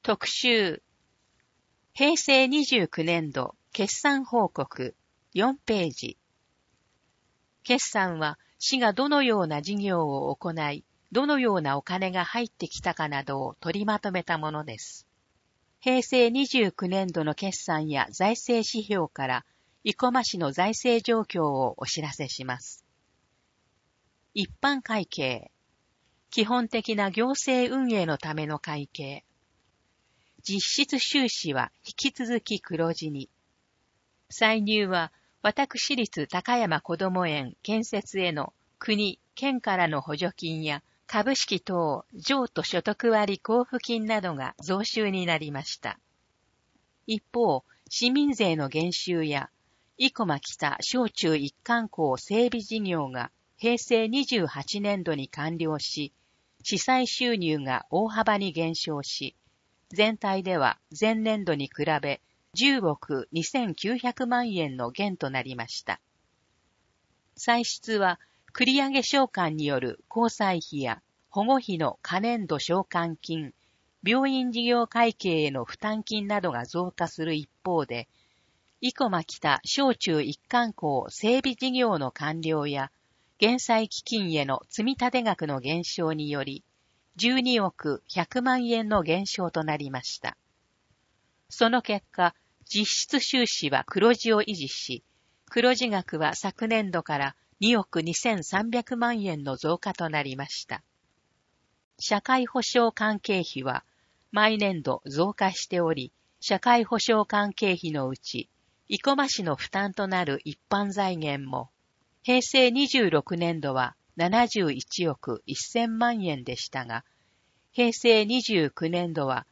特集。平成29年度決算報告4ページ。決算は市がどのような事業を行い、どのようなお金が入ってきたかなどを取りまとめたものです。平成29年度の決算や財政指標から生駒市の財政状況をお知らせします。一般会計。基本的な行政運営のための会計。実質収支は引き続き黒字に。歳入は私立高山こども園建設への国・県からの補助金や株式等譲渡所得割交付金などが増収になりました。一方、市民税の減収や生駒北小中一貫校整備事業が平成28年度に完了し、市債収入が大幅に減少し、全体では前年度に比べ10億2900万円の減となりました。歳出は繰上償還による交際費や保護費の可年度償還金、病院事業会計への負担金などが増加する一方で、生駒北小中一貫校整備事業の完了や減債基金への積立額の減少により、12億100万円の減少となりました。その結果、実質収支は黒字を維持し、黒字額は昨年度から2億2300万円の増加となりました。社会保障関係費は毎年度増加しており、社会保障関係費のうち、生駒市の負担となる一般財源も、平成26年度は71億1000万円でしたが、平成29年度は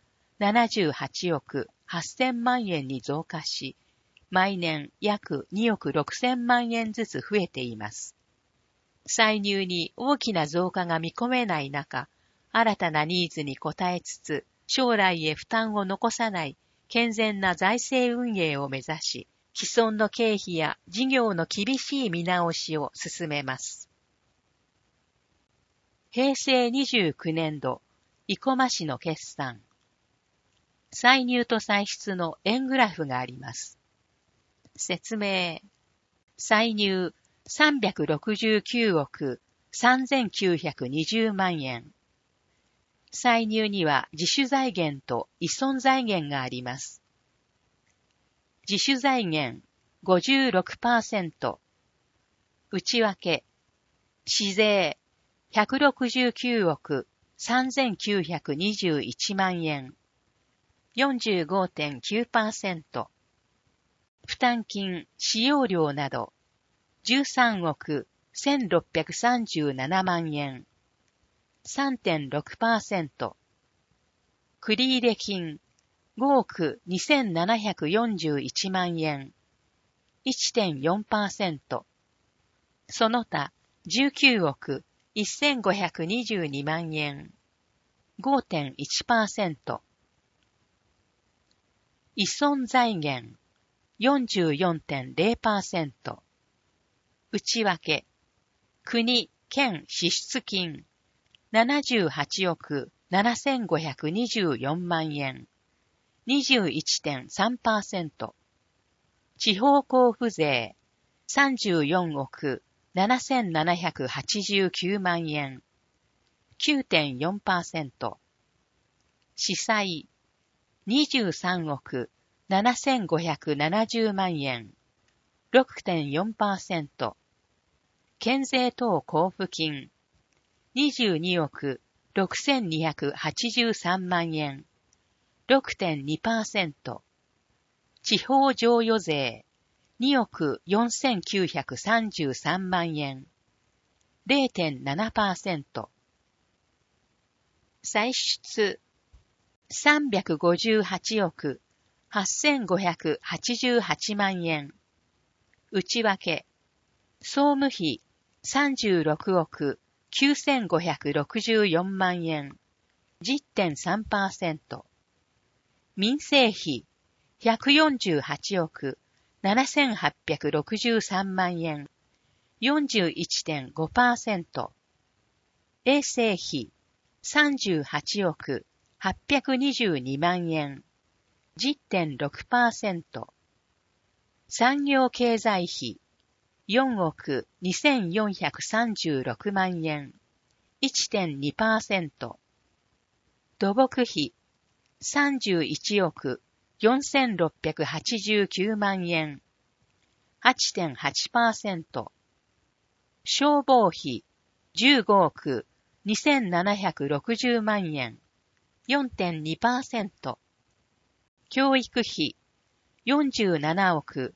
78億8000万円に増加し、毎年約2億6000万円ずつ増えています。歳入に大きな増加が見込めない中、新たなニーズに応えつつ、将来へ負担を残さない健全な財政運営を目指し、既存の経費や事業の厳しい見直しを進めます。平成29年度、生駒市の決算。歳入と歳出の円グラフがあります。説明。歳入369億3920万円。歳入には自主財源と依存財源があります。自主財源 56%。内訳。市税169億3921万円。45.9%。負担金、使用料など13億1637万円。3.6%。繰入金5億2741万円。1.4%。その他19億1522万円。5.1%。依存財源 44.0%。内訳。国・県支出金78億7524万円。21.3%。地方交付税34億7789万円。9.4%。市債23億7570万円。6.4%。県税等交付金22億6283万円。6.2%。地方譲与税2億4933万円。0.7%。歳出358億8588万円。内訳。総務費36億9564万円。10.3%。民生費148億7863万円。41.5%。衛生費38億 822万円、10.6%。産業経済費、4億2436万円、1.2%。土木費、31億4689万円、8.8%。消防費、15億2760万円、4.2%。教育費、47億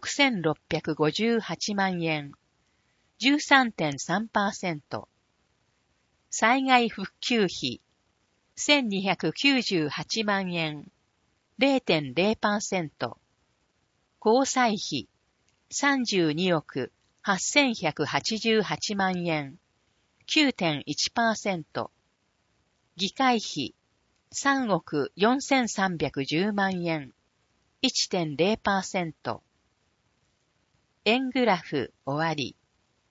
6658万円、13.3%。災害復旧費、1298万円、0.0%。交際費、32億8188万円、9.1%。議会費、3億4310万円、1.0%。円グラフ終わり。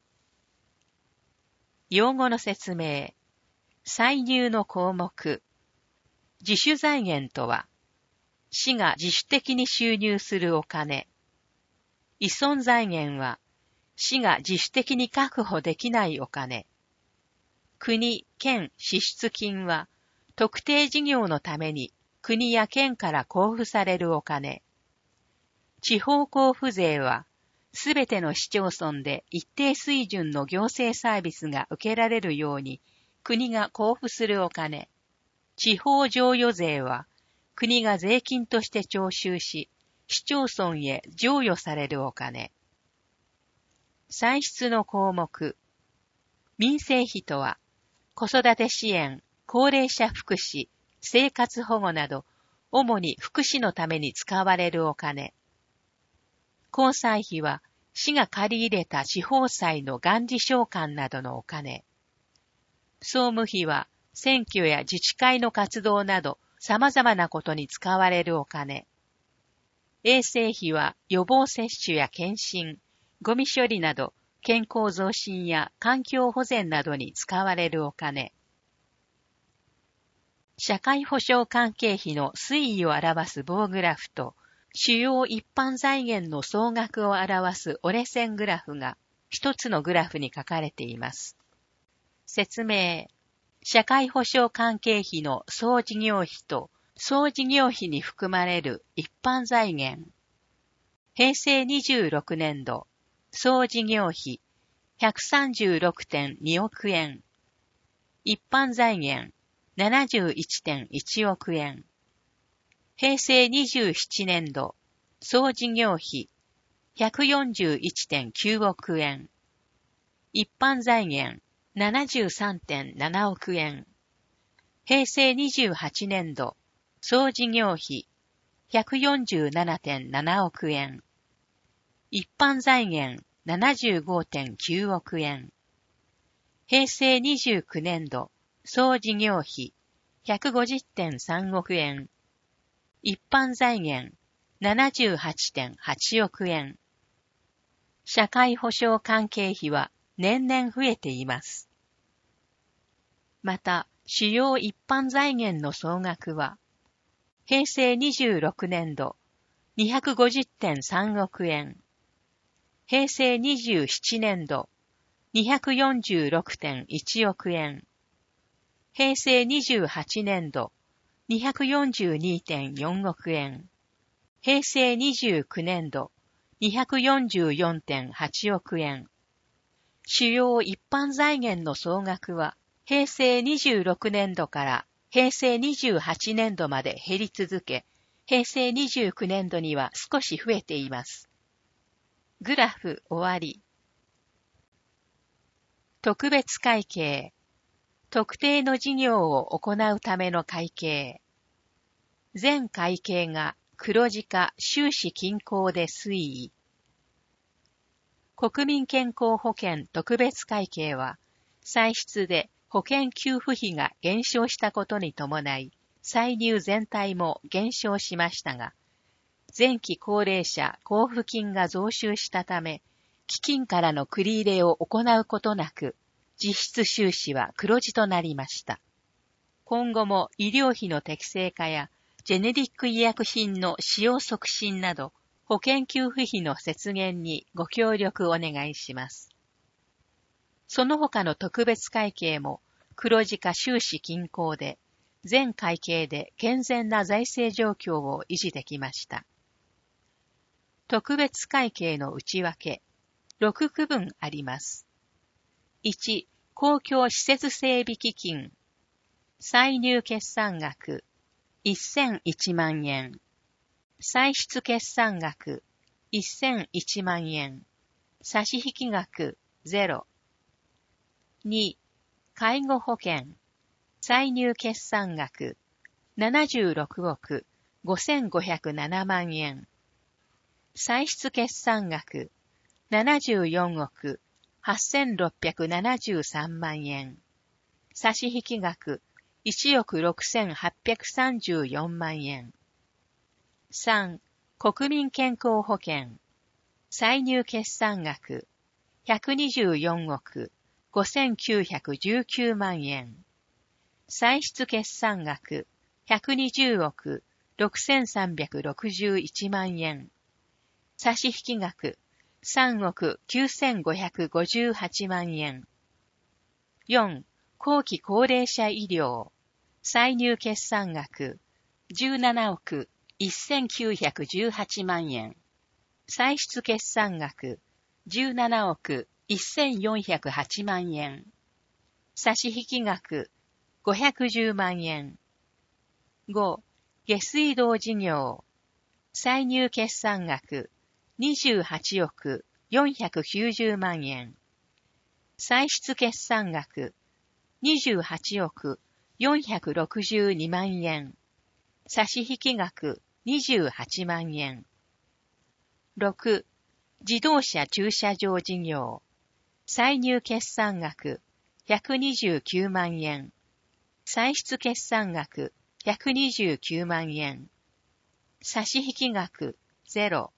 用語の説明。歳入の項目。自主財源とは、市が自主的に収入するお金。依存財源は、市が自主的に確保できないお金。国、県支出金は、特定事業のために国や県から交付されるお金。地方交付税は、すべての市町村で一定水準の行政サービスが受けられるように、国が交付するお金。地方譲与税は、国が税金として徴収し、市町村へ譲与されるお金。歳出の項目。民生費とは、子育て支援、高齢者福祉、生活保護など、主に福祉のために使われるお金。公債費は、市が借り入れた地方債の元利償還などのお金。総務費は、選挙や自治会の活動など、様々なことに使われるお金。衛生費は、予防接種や検診、ゴミ処理など、健康増進や環境保全などに使われるお金。社会保障関係費の推移を表す棒グラフと、主要一般財源の総額を表す折れ線グラフが一つのグラフに書かれています。説明。社会保障関係費の総事業費と総事業費に含まれる一般財源。平成26年度、総事業費 136.2 億円。一般財源 71.1 億円。平成27年度、総事業費 141.9 億円。一般財源 73.7 億円。平成28年度、総事業費 147.7 億円。一般財源 75.9 億円。平成29年度、総事業費 150.3 億円。一般財源 78.8 億円。社会保障関係費は年々増えています。また、主要一般財源の総額は、平成26年度 250.3 億円。平成27年度 246.1 億円。平成28年度 242.4 億円。平成29年度 244.8 億円。主要一般財源の総額は平成26年度から平成28年度まで減り続け、平成29年度には少し増えています。グラフ終わり。特別会計。特定の事業を行うための会計。全会計が黒字か収支均衡で推移。国民健康保険特別会計は、歳出で保険給付費が減少したことに伴い、歳入全体も減少しましたが、前期高齢者交付金が増収したため、基金からの繰り入れを行うことなく、実質収支は黒字となりました。 今後も医療費の適正化やジェネリック医薬品の使用促進など保険給付費の節減にご協力お願いします。その他の特別会計も黒字化収支均衡で、全会計で健全な財政状況を維持できました。特別会計の内訳、6区分あります。1、公共施設整備基金。歳入決算額、1001万円。歳出決算額、1001万円。差引額、0。2、介護保険。歳入決算額、76億5507万円。歳出決算額、74億8673万円。差引額、1億6834万円。3、国民健康保険。歳入決算額、124億5919万円。歳出決算額、120億6361万円。差引額、3億9558万円。4、後期高齢者医療。歳入決算額、17億1918万円。歳出決算額、17億1408万円。差引額、510万円。5、下水道事業。歳入決算額、28億490万円。歳出決算額、28億462万円。差引額、28万円。6、自動車駐車場事業。歳入決算額、129万円。歳出決算額、129万円。差引額、0。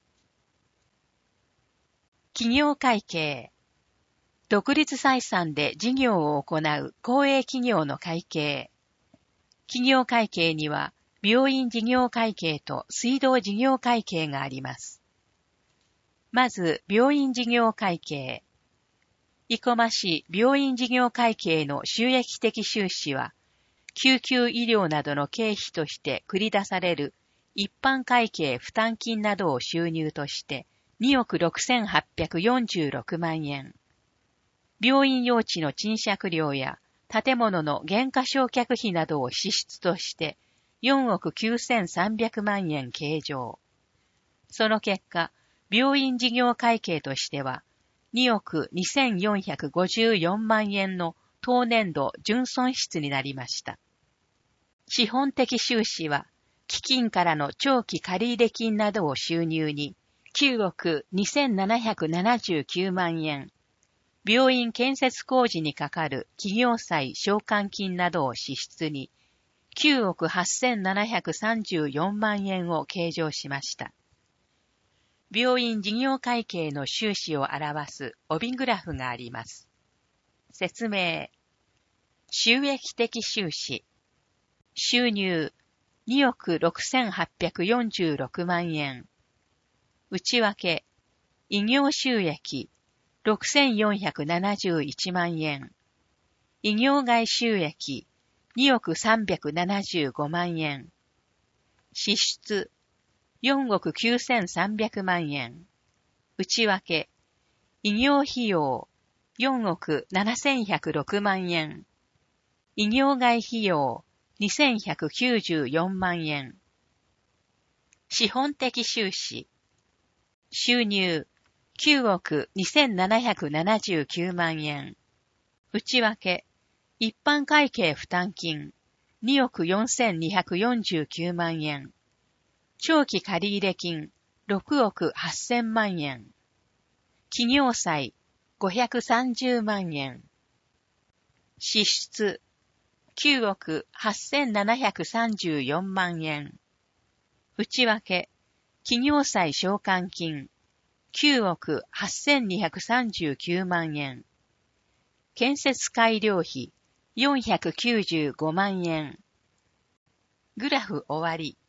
企業会計。独立採算で事業を行う公営企業の会計。企業会計には、病院事業会計と水道事業会計があります。まず、病院事業会計。生駒市病院事業会計の収益的収支は、救急医療などの経費として繰り出される一般会計負担金などを収入として2億6846万円。病院用地の賃借料や建物の減価償却費などを支出として4億9300万円計上。その結果、病院事業会計としては2億2454万円の当年度純損失になりました。資本的収支は、基金からの長期借入金などを収入に9億2779万円、病院建設工事にかかる企業債償還金などを支出に9億8734万円を計上しました。病院事業会計の収支を表す帯グラフがあります。説明。収益的収支。収入2億6846万円。内訳。医業収益6471万円。医業外収益2億375万円。支出4億9300万円。内訳。医業費用4億7106万円。医業外費用2194万円。資本的収支。収入9億2779万円。内訳。一般会計負担金2億4249万円。長期借入金6億8000万円。企業債530万円。支出9億8734万円。内訳。企業債償還金9億8239万円。建設改良費495万円。 グラフ終わり。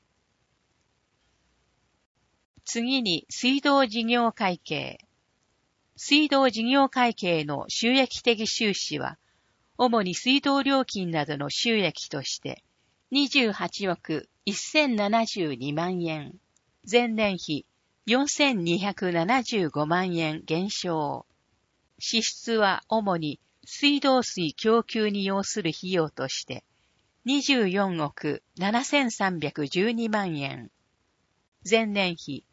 次に水道事業会計。水道事業会計の収益的収支は、主に水道料金などの収益として、28億1072万円、前年比4275万円減少。支出は主に水道水供給に要する費用として、24億7312万円、前年比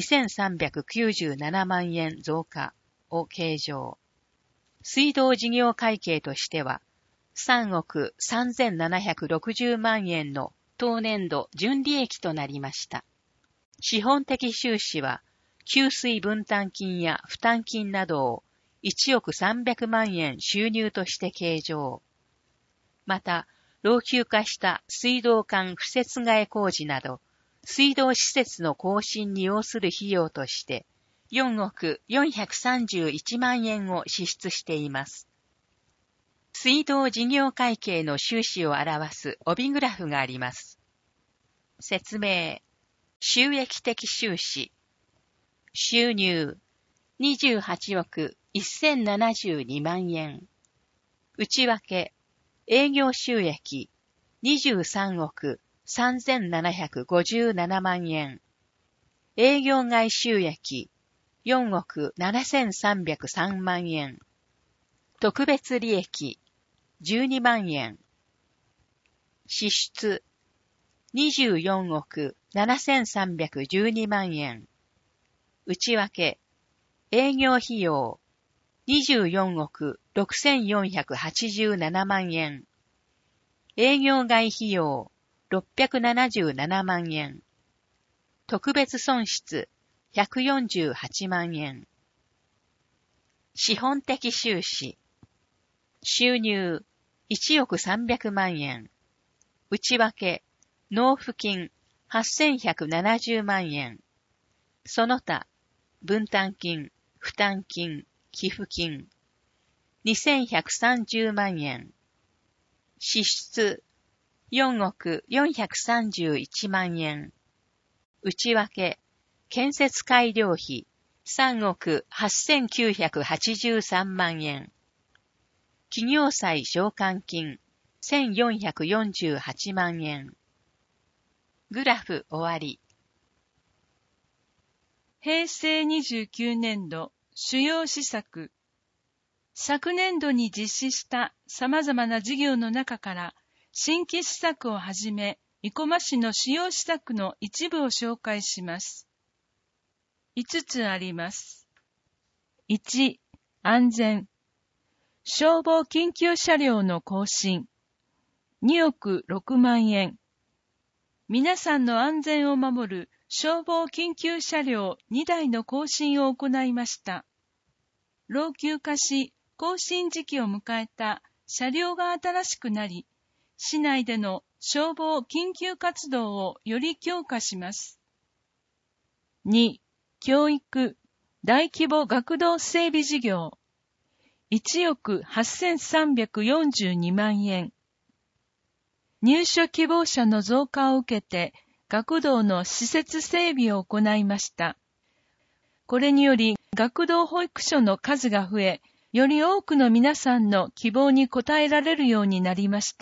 2397万円増加を計上。水道事業会計としては、3億3760万円の当年度純利益となりました。資本的収支は、給水分担金や負担金などを1億300万円収入として計上。また、老朽化した水道管敷設替え工事など、水道施設の更新に要する費用として、4億431万円を支出しています。水道事業会計の収支を表す帯グラフがあります。説明。収益的収支。収入。28億1072万円。内訳。営業収益。23億3757万円。営業外収益。4億7303万円。特別利益。12万円。支出。24億7312万円。内訳。営業費用。24億6487万円。営業外費用。677万円。特別損失。148万円。資本的収支。収入。1億300万円。内訳。納付金。8170万円。その他、分担金、負担金、寄付金。2130万円。支出。4億431万円。内訳。建設改良費。3億8983万円。企業債償還金。1448万円。グラフ終わり。 平成29年度主要施策。昨年度に実施した様々な事業の中から新規施策をはじめ、生駒市の主要施策の一部を紹介します。5つあります。1、安全。消防緊急車両の更新。2億6万円。皆さんの安全を守る消防緊急車両2台の更新を行いました。老朽化し、更新時期を迎えた車両が新しくなり、市内での消防緊急活動をより強化します。2、教育、大規模学童整備事業。1億8342万円。入所希望者の増加を受けて、学童の施設整備を行いました。これにより、学童保育所の数が増え、より多くの皆さんの希望に応えられるようになりました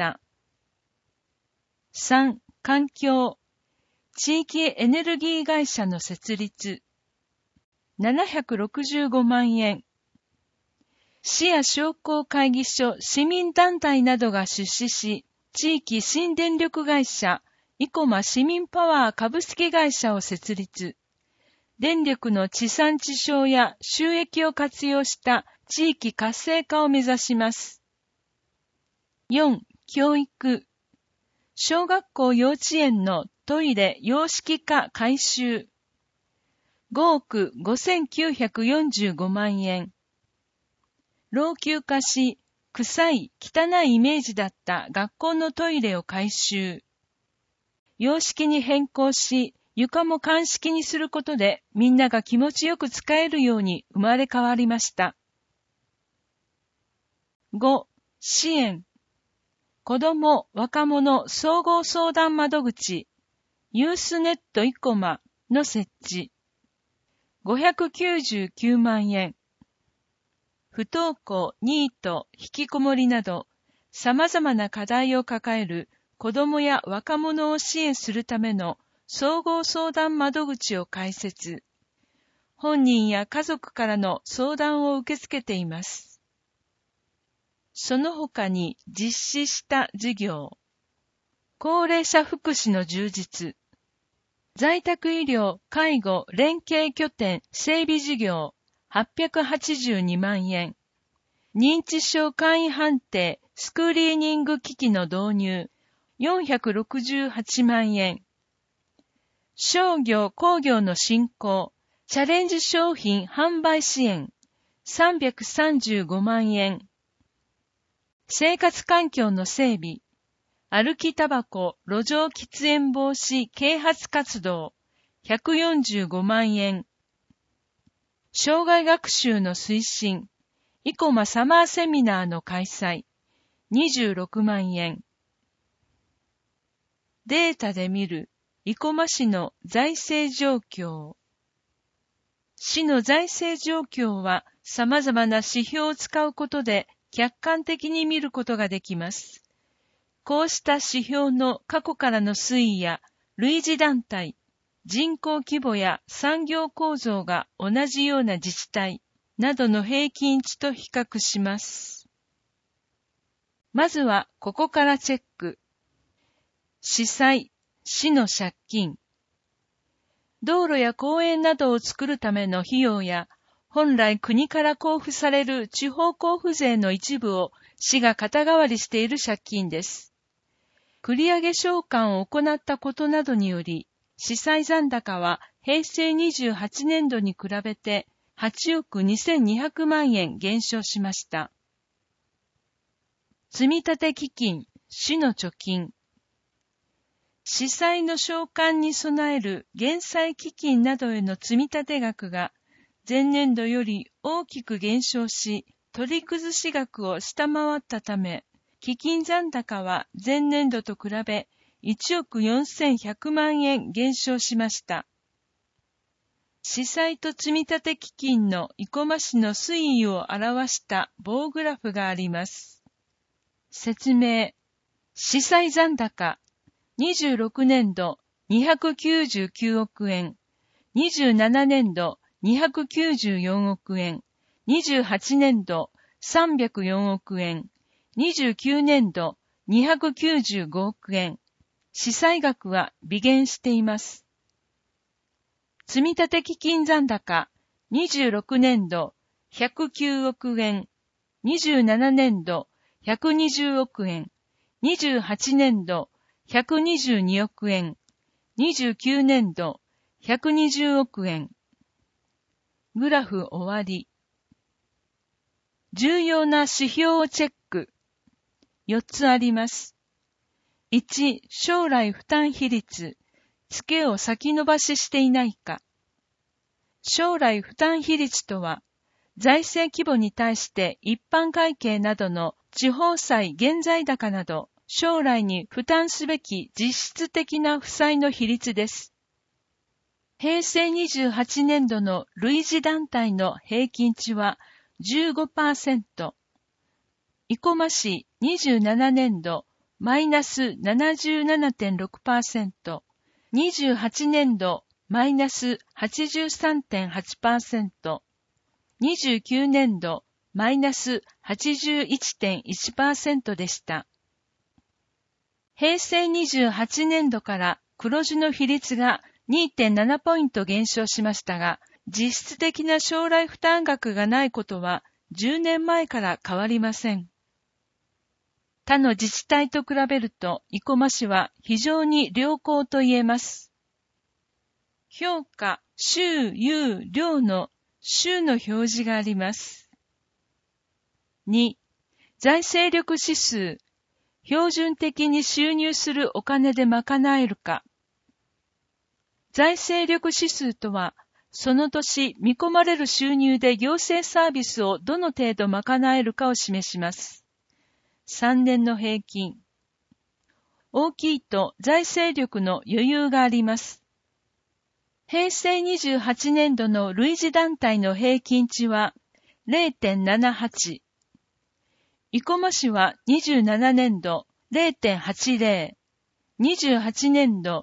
。3、環境。地域エネルギー会社の設立。765万円。市や商工会議所、市民団体などが出資し、地域新電力会社、生駒市民パワー株式会社を設立。電力の地産地消や収益を活用した地域活性化を目指します。4、教育。小学校幼稚園のトイレ洋式化改修。5億5945万円。老朽化し、臭い、汚いイメージだった学校のトイレを改修。洋式に変更し、床も乾式にすることでみんなが気持ちよく使えるように生まれ変わりました。5、支援。 子ども・若者総合相談窓口、ユースネット生駒の設置。599万円。不登校、ニート、引きこもりなど、様々な課題を抱える子どもや若者を支援するための総合相談窓口を開設。本人や家族からの相談を受け付けています。その他に実施した事業。高齢者福祉の充実。在宅医療・介護連携拠点整備事業882万円。認知症簡易判定スクリーニング機器の導入468万円。商業・工業の振興、チャレンジ商品販売支援335万円。生活環境の整備、歩きタバコ、路上喫煙防止啓発活動145万円。障害学習の推進、生駒サマーセミナーの開催26万円。データで見る生駒市の財政状況。市の財政状況は様々な指標を使うことで客観的に見ることができます。こうした指標の過去からの推移や類似団体、人口規模や産業構造が同じような自治体などの平均値と比較します。まずはここからチェック。市債、市の借金。道路や公園などを作るための費用や、本来国から交付される地方交付税の一部を市が肩代わりしている借金です。繰り上げ償還を行ったことなどにより、市債残高は平成28年度に比べて8億2200万円減少しました。積立基金、市の貯金。市債の償還に備える減債基金などへの積立額が前年度より大きく減少し、取り崩し額を下回ったため、基金残高は前年度と比べ1億4100万円減少しました。市債と積立基金の生駒市の推移を表した棒グラフがあります。説明。市債残高。26年度299億円。27年度294億円。28年度304億円。29年度295億円。市債額は微減しています。積立基金残高26年度109億円。27年度120億円。28年度122億円。29年度120億円。グラフ終わり。重要な指標をチェック。4つあります。1、将来負担比率。付けを先延ばししていないか。将来負担比率とは、財政規模に対して一般会計などの地方債現在高など、将来に負担すべき実質的な負債の比率です。平成28年度の類似団体の平均値は 15%。生駒市27年度マイナス 77.6%。28年度マイナス 83.8%。29年度マイナス 81.1% でした。平成28年度から黒字の比率が 2.7 ポイント減少しましたが、実質的な将来負担額がないことは10年前から変わりません。他の自治体と比べると生駒市は非常に良好と言えます。評価、収、有、量の収の表示があります。2、財政力指数。標準的に収入するお金で賄えるか。財政力指数とは、その年見込まれる収入で行政サービスをどの程度賄えるかを示します。3年の平均。 大きいと財政力の余裕があります。平成28年度の類似団体の平均値は 0.78。生駒市は27年度 0.80、28年度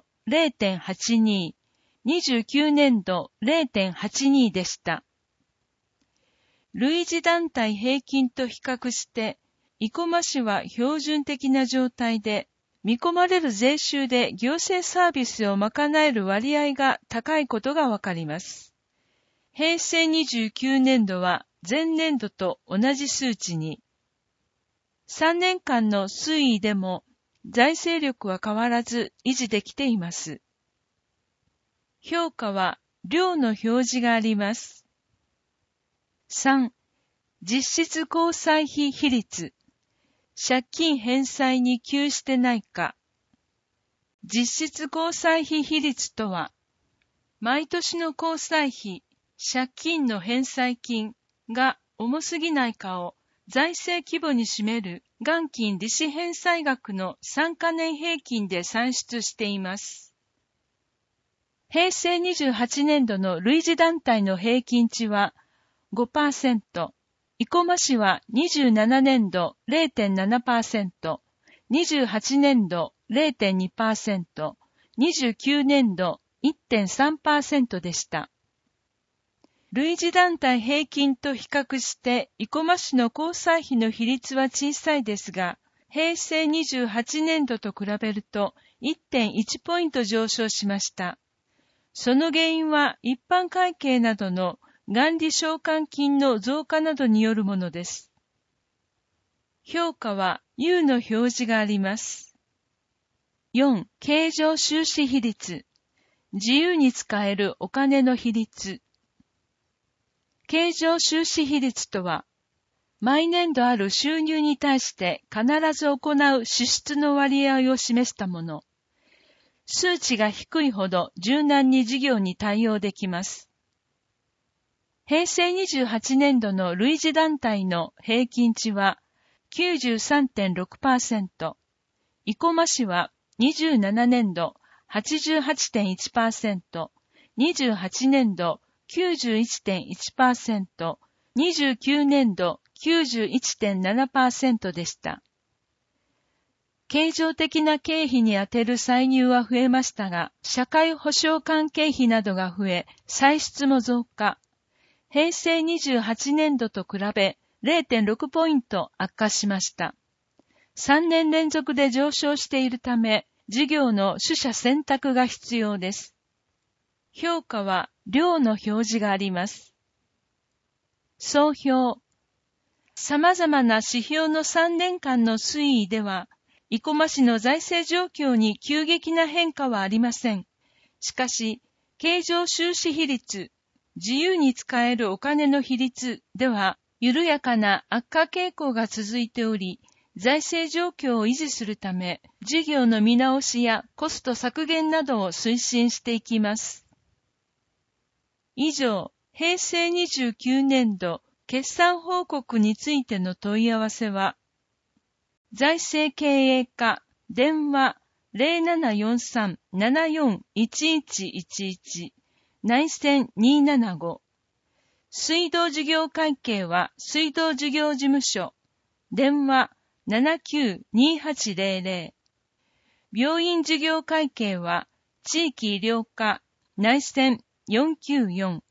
0.82、29年度 0.82 でした。類似団体平均と比較して、生駒市は標準的な状態で、見込まれる税収で行政サービスを賄える割合が高いことがわかります。平成29年度は前年度と同じ数値に、3年間の推移でも財政力は変わらず維持できています。評価は量の表示があります。3、実質交際費比率。借金返済に窮してないか。実質交際費比率とは、毎年の交際費、借金の返済金が重すぎないかを財政規模に占める元金利子返済額の3カ年平均で算出しています。平成28年度の類似団体の平均値は 5%、生駒市は27年度 0.7%、28年度 0.2%、29年度 1.3% でした。類似団体平均と比較して、生駒市の交際費の比率は小さいですが、平成28年度と比べると 1.1 ポイント上昇しました。その原因は一般会計などの元利償還金の増加などによるものです。評価は U の表示があります。4、経常収支比率。自由に使えるお金の比率。経常収支比率とは、毎年度ある収入に対して必ず行う支出の割合を示したもの。数値が低いほど柔軟に事業に対応できます。平成28年度の類似団体の平均値は 93.6%、生駒市は27年度 88.1%、28年度 91.1%、29年度 91.7% でした。経常的な経費に充てる歳入は増えましたが、社会保障関係費などが増え、歳出も増加。平成28年度と比べ 0.6 ポイント悪化しました。3年連続で上昇しているため、事業の取捨選択が必要です。評価は量の表示があります。総評。様々な指標の3年間の推移では、生駒市の財政状況に急激な変化はありません。しかし、経常収支比率、自由に使えるお金の比率では、緩やかな悪化傾向が続いており、財政状況を維持するため、事業の見直しやコスト削減などを推進していきます。以上、平成29年度決算報告についての問い合わせは、財政経営課電話 0743-741111 内線275水道事業会計は水道事業事務所電話 792800 病院事業会計は地域医療課内線494